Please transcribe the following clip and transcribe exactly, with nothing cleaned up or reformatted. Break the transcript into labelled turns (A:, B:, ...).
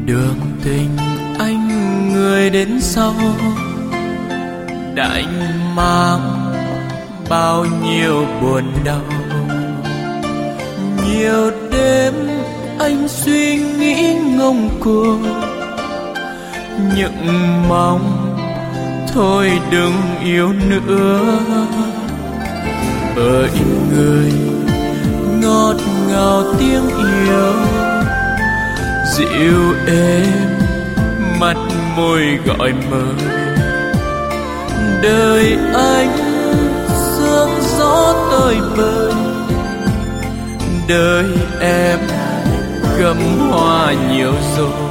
A: Đường tình anh người đến sau, đã mang bao nhiêu buồn đau. Nhiều đêm anh suy nghĩ ngông cuồng, những mong thôi đừng yêu nữa. Bởi người ngọt ngào tiếng yêu, dịu êm mắt môi gọi mời. Đời anh sương gió tơi bời, đời em gấm hoa nhiều rồi.